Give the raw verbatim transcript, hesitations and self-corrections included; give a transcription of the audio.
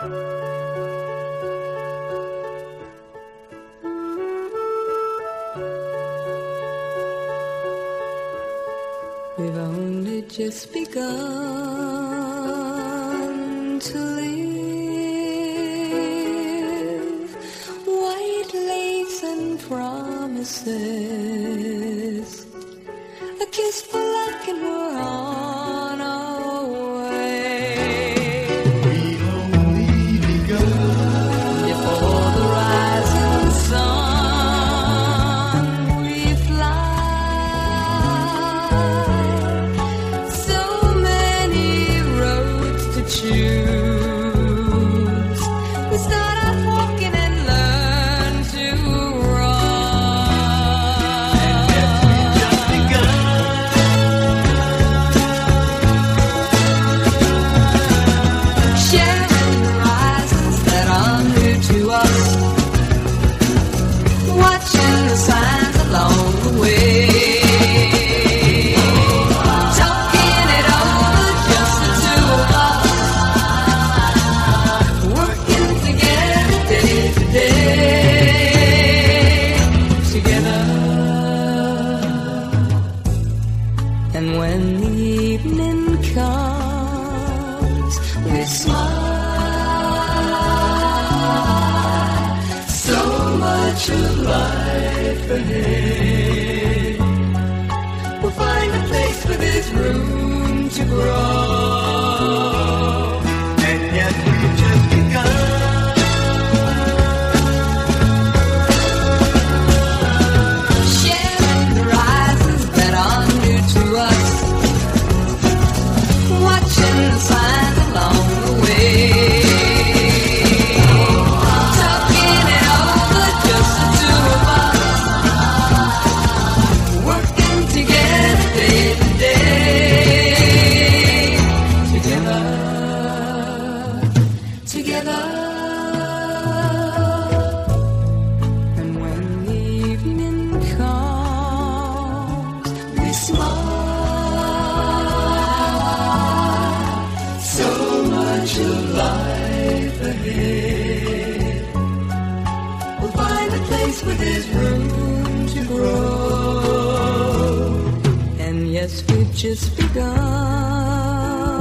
We've only just begun to live. White lace and promises, a kiss for luck and we're on our way. We've only begun. Before the rising sun we fly. So many roads to choose. We start out walking and learn to run. And yet we just begun. Sharing horizons that are new to us, watching the signs along the way, talking it over, just the two of us, working together day to day, together. And when the evening comes, we smile. So much of life ahead. We'll find a place where there's room to grow. And yet we've just begun. Sharing horizons that are new to us, watching the signs along the way, talking it over, just the two of us, working together day to day, together, together. And when the evening comes, we smile. So much of life ahead. We'll find a place where there's room to grow. And yes, we've just begun.